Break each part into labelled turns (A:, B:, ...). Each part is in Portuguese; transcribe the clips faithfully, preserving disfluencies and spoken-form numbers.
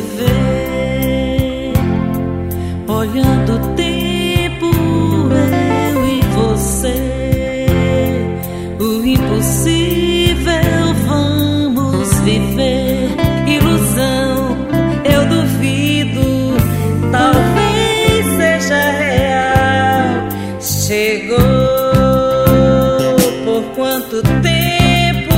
A: viver, olhando o tempo, eu e você. O impossível vamos viver, ilusão, eu duvido, talvez seja real. Chegou, por quanto tempo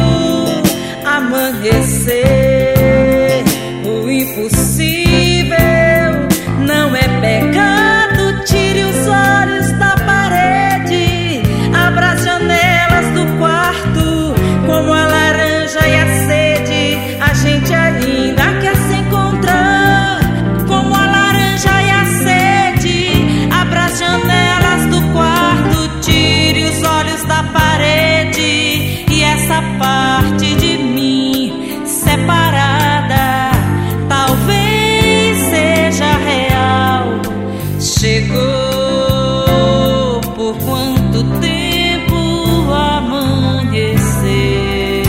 A: amanhecer? O impossível não é pecado. Tire os olhos da parede, abra as janelas do quarto, como a laranja e a sede. A gente ainda quer se encontrar, como a laranja e a sede. Abra as janelas do quarto, tire os olhos da parede, e essa parte de mim separada talvez seja real. Chegou, por quanto tempo amanhecer?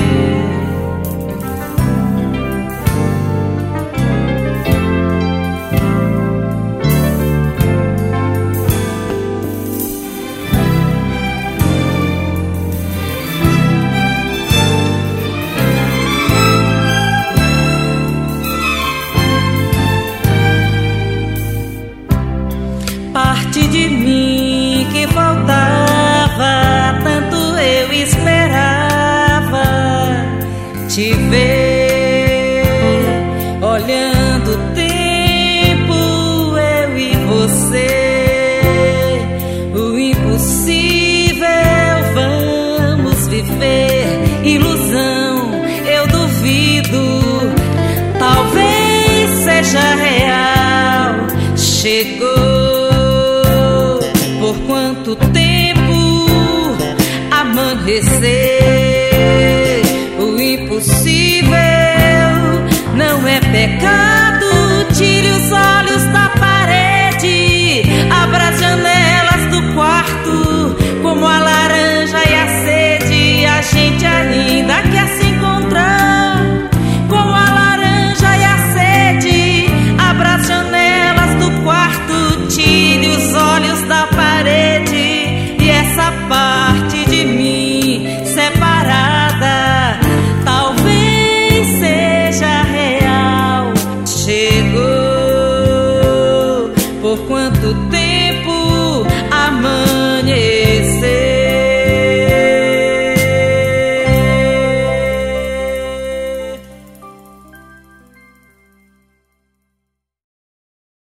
A: Parte de mim que faltava, tanto eu esperava te ver, olhando o tempo, eu e você. O impossível vamos viver, ilusão, eu duvido, talvez seja real. Chegou, por quanto tempo amanhecer? O impossível